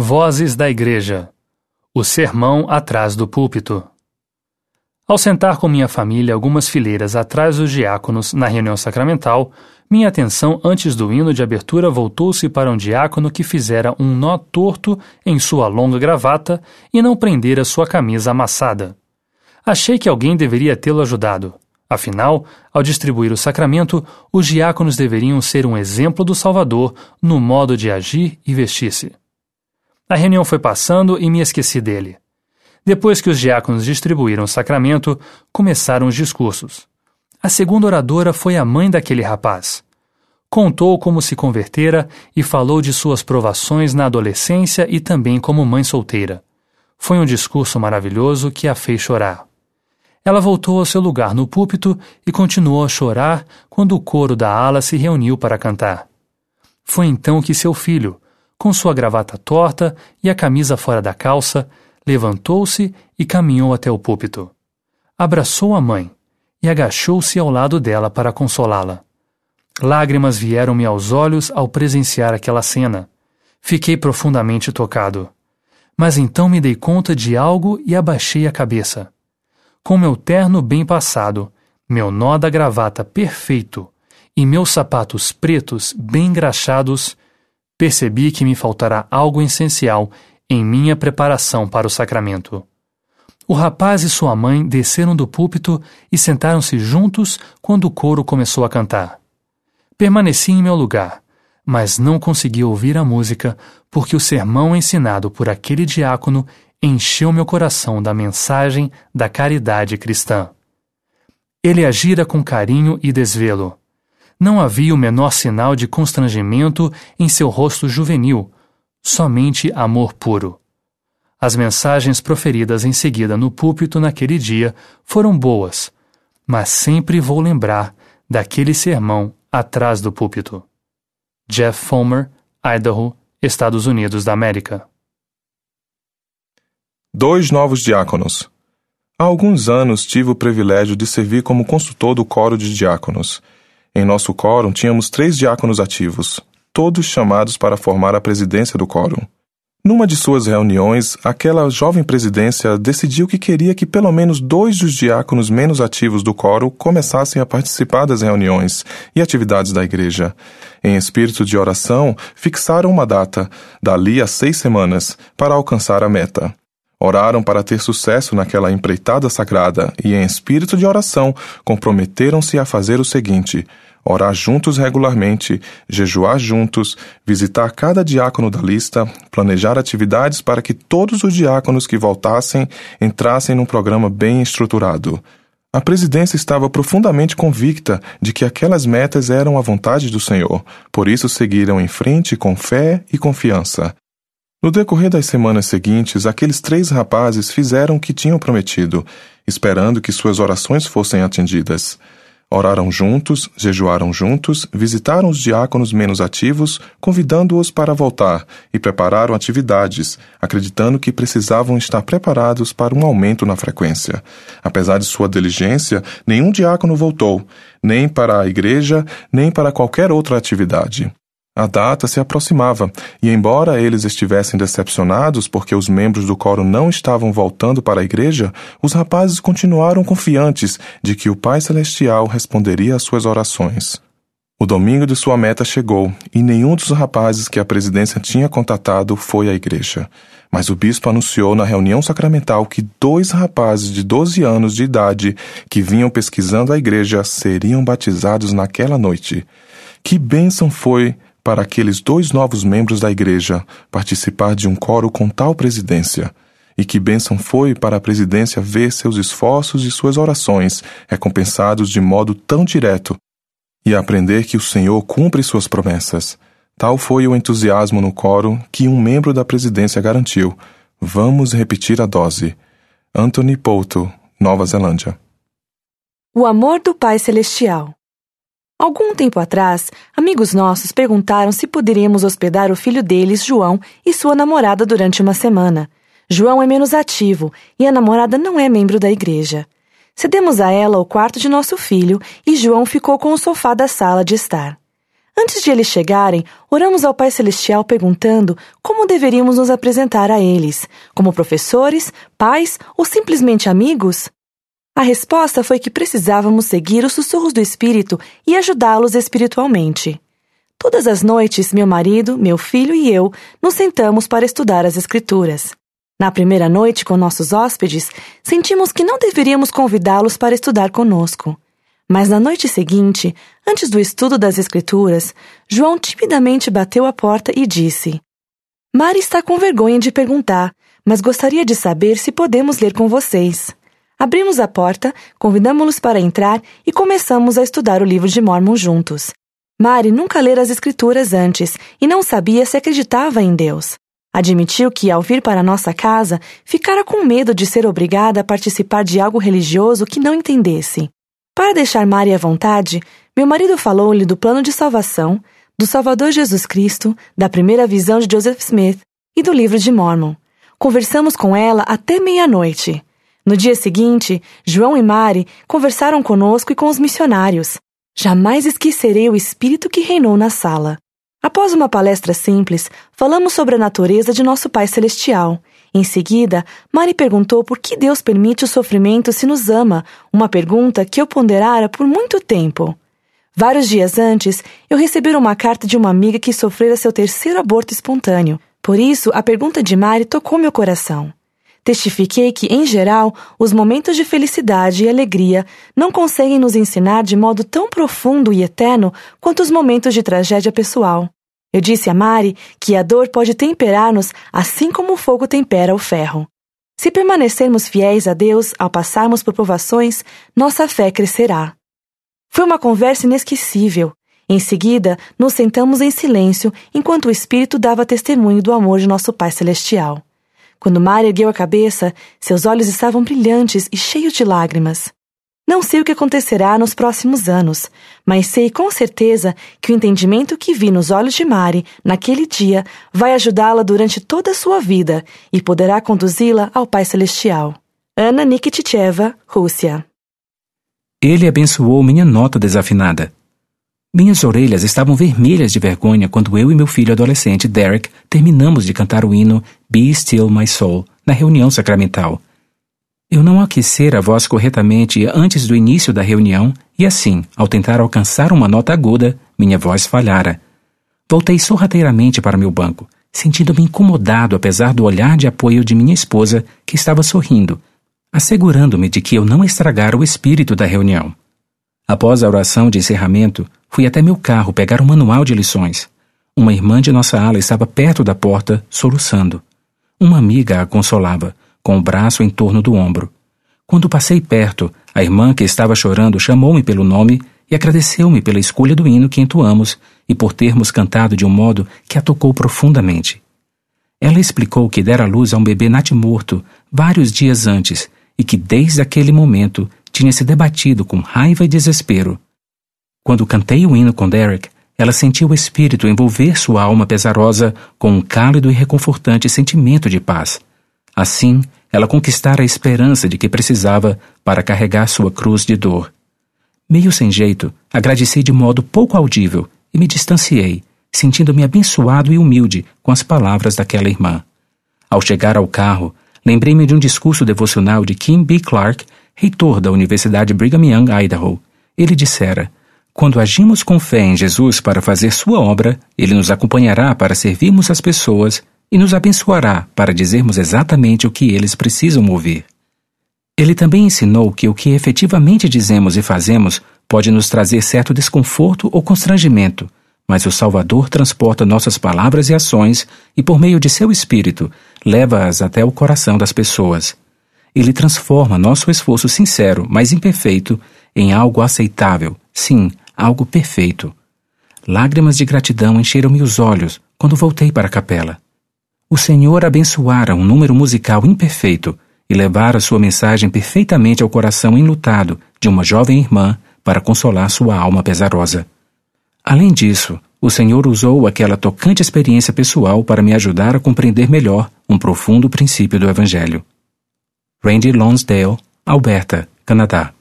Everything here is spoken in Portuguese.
Vozes da Igreja. O sermão atrás do púlpito. Ao sentar com minha família algumas fileiras atrás dos diáconos na reunião sacramental, minha atenção antes do hino de abertura voltou-se para um diácono que fizera um nó torto em sua longa gravata e não prendera sua camisa amassada. Achei que alguém deveria tê-lo ajudado. Afinal, ao distribuir o sacramento, os diáconos deveriam ser um exemplo do Salvador no modo de agir e vestir-se. A reunião foi passando e me esqueci dele. Depois que os diáconos distribuíram o sacramento, começaram os discursos. A segunda oradora foi a mãe daquele rapaz. Contou como se convertera e falou de suas provações na adolescência e também como mãe solteira. Foi um discurso maravilhoso que a fez chorar. Ela voltou ao seu lugar no púlpito e continuou a chorar quando o coro da ala se reuniu para cantar. Foi então que seu filho, com sua gravata torta e a camisa fora da calça, levantou-se e caminhou até o púlpito. Abraçou a mãe e agachou-se ao lado dela para consolá-la. Lágrimas vieram-me aos olhos ao presenciar aquela cena. Fiquei profundamente tocado. Mas então me dei conta de algo e abaixei a cabeça. Com meu terno bem passado, meu nó da gravata perfeito e meus sapatos pretos bem engraxados, percebi que me faltará algo essencial em minha preparação para o sacramento. O rapaz e sua mãe desceram do púlpito e sentaram-se juntos quando o coro começou a cantar. Permaneci em meu lugar, mas não consegui ouvir a música porque o sermão ensinado por aquele diácono encheu meu coração da mensagem da caridade cristã. Ele agira com carinho e desvelo. Não havia o menor sinal de constrangimento em seu rosto juvenil, somente amor puro. As mensagens proferidas em seguida no púlpito naquele dia foram boas, mas sempre vou lembrar daquele sermão atrás do púlpito. Jeff Fulmer, Idaho, Estados Unidos da América. 2 novos diáconos. Há alguns anos tive o privilégio de servir como consultor do coro de diáconos. Em nosso quórum tínhamos 3 diáconos ativos, todos chamados para formar a presidência do quórum. Numa de suas reuniões, aquela jovem presidência decidiu que queria que pelo menos 2 dos diáconos menos ativos do coro começassem a participar das reuniões e atividades da igreja. Em espírito de oração, fixaram uma data, dali a 6 semanas, para alcançar a meta. Oraram para ter sucesso naquela empreitada sagrada e, em espírito de oração, comprometeram-se a fazer o seguinte: orar juntos regularmente, jejuar juntos, visitar cada diácono da lista, planejar atividades para que todos os diáconos que voltassem entrassem num programa bem estruturado. A presidência estava profundamente convicta de que aquelas metas eram a vontade do Senhor, por isso seguiram em frente com fé e confiança. No decorrer das semanas seguintes, aqueles 3 rapazes fizeram o que tinham prometido, esperando que suas orações fossem atendidas. Oraram juntos, jejuaram juntos, visitaram os diáconos menos ativos, convidando-os para voltar, e prepararam atividades, acreditando que precisavam estar preparados para um aumento na frequência. Apesar de sua diligência, nenhum diácono voltou, nem para a igreja, nem para qualquer outra atividade. A data se aproximava, e embora eles estivessem decepcionados porque os membros do coro não estavam voltando para a igreja, os rapazes continuaram confiantes de que o Pai Celestial responderia às suas orações. O domingo de sua meta chegou, e nenhum dos rapazes que a presidência tinha contatado foi à igreja. Mas o bispo anunciou na reunião sacramental que 2 rapazes de 12 anos de idade que vinham pesquisando a igreja seriam batizados naquela noite. Que bênção foi para aqueles 2 novos membros da igreja participar de um coro com tal presidência. E que bênção foi para a presidência ver seus esforços e suas orações recompensados de modo tão direto e aprender que o Senhor cumpre suas promessas. Tal foi o entusiasmo no coro que um membro da presidência garantiu: vamos repetir a dose. Anthony Pouto, Nova Zelândia. O amor do Pai Celestial. Algum tempo atrás, amigos nossos perguntaram se poderíamos hospedar o filho deles, João, e sua namorada durante uma semana. João é menos ativo e a namorada não é membro da igreja. Cedemos a ela o quarto de nosso filho e João ficou com o sofá da sala de estar. Antes de eles chegarem, oramos ao Pai Celestial perguntando como deveríamos nos apresentar a eles, como professores, pais ou simplesmente amigos? A resposta foi que precisávamos seguir os sussurros do Espírito e ajudá-los espiritualmente. Todas as noites, meu marido, meu filho e eu nos sentamos para estudar as Escrituras. Na primeira noite com nossos hóspedes, sentimos que não deveríamos convidá-los para estudar conosco. Mas na noite seguinte, antes do estudo das Escrituras, João timidamente bateu à porta e disse: Mari está com vergonha de perguntar, mas gostaria de saber se podemos ler com vocês. Abrimos a porta, convidamos-los para entrar e começamos a estudar o livro de Mórmon juntos. Mari nunca lera as Escrituras antes e não sabia se acreditava em Deus. Admitiu que, ao vir para nossa casa, ficara com medo de ser obrigada a participar de algo religioso que não entendesse. Para deixar Mari à vontade, meu marido falou-lhe do plano de salvação, do Salvador Jesus Cristo, da primeira visão de Joseph Smith e do livro de Mórmon. Conversamos com ela até meia-noite. No dia seguinte, João e Mari conversaram conosco e com os missionários. Jamais esquecerei o espírito que reinou na sala. Após uma palestra simples, falamos sobre a natureza de nosso Pai Celestial. Em seguida, Mari perguntou por que Deus permite o sofrimento se nos ama, uma pergunta que eu ponderara por muito tempo. Vários dias antes, eu recebi uma carta de uma amiga que sofrera seu terceiro aborto espontâneo. Por isso, a pergunta de Mari tocou meu coração. Testifiquei que, em geral, os momentos de felicidade e alegria não conseguem nos ensinar de modo tão profundo e eterno quanto os momentos de tragédia pessoal. Eu disse a Mari que a dor pode temperar-nos assim como o fogo tempera o ferro. Se permanecermos fiéis a Deus ao passarmos por provações, nossa fé crescerá. Foi uma conversa inesquecível. Em seguida, nos sentamos em silêncio enquanto o Espírito dava testemunho do amor de nosso Pai Celestial. Quando Mari ergueu a cabeça, seus olhos estavam brilhantes e cheios de lágrimas. Não sei o que acontecerá nos próximos anos, mas sei com certeza que o entendimento que vi nos olhos de Mari naquele dia vai ajudá-la durante toda a sua vida e poderá conduzi-la ao Pai Celestial. Anna Nikiticheva, Rússia. Ele abençoou minha nota desafinada. Minhas orelhas estavam vermelhas de vergonha quando eu e meu filho adolescente, Derek, terminamos de cantar o hino Be Still My Soul na reunião sacramental. Eu não aquecera a voz corretamente antes do início da reunião e assim, ao tentar alcançar uma nota aguda, minha voz falhara. Voltei sorrateiramente para meu banco, sentindo-me incomodado apesar do olhar de apoio de minha esposa, que estava sorrindo, assegurando-me de que eu não estragara o espírito da reunião. Após a oração de encerramento, fui até meu carro pegar um manual de lições. Uma irmã de nossa ala estava perto da porta, soluçando. Uma amiga a consolava, com o braço em torno do ombro. Quando passei perto, a irmã que estava chorando chamou-me pelo nome e agradeceu-me pela escolha do hino que entoamos e por termos cantado de um modo que a tocou profundamente. Ela explicou que dera à luz a um bebê natimorto vários dias antes e que desde aquele momento tinha se debatido com raiva e desespero. Quando cantei o hino com Derek, ela sentiu o espírito envolver sua alma pesarosa com um cálido e reconfortante sentimento de paz. Assim, ela conquistara a esperança de que precisava para carregar sua cruz de dor. Meio sem jeito, agradeci de modo pouco audível e me distanciei, sentindo-me abençoado e humilde com as palavras daquela irmã. Ao chegar ao carro, lembrei-me de um discurso devocional de Kim B. Clark, reitor da Universidade Brigham Young, Idaho. Ele dissera: quando agimos com fé em Jesus para fazer sua obra, Ele nos acompanhará para servirmos as pessoas e nos abençoará para dizermos exatamente o que eles precisam ouvir. Ele também ensinou que o que efetivamente dizemos e fazemos pode nos trazer certo desconforto ou constrangimento, mas o Salvador transporta nossas palavras e ações e, por meio de seu Espírito, leva-as até o coração das pessoas. Ele transforma nosso esforço sincero, mas imperfeito, em algo aceitável, sim, algo perfeito. Lágrimas de gratidão encheram-me os olhos quando voltei para a capela. O Senhor abençoara um número musical imperfeito e levara sua mensagem perfeitamente ao coração enlutado de uma jovem irmã para consolar sua alma pesarosa. Além disso, o Senhor usou aquela tocante experiência pessoal para me ajudar a compreender melhor um profundo princípio do Evangelho. Randy Lonsdale, Alberta, Canadá.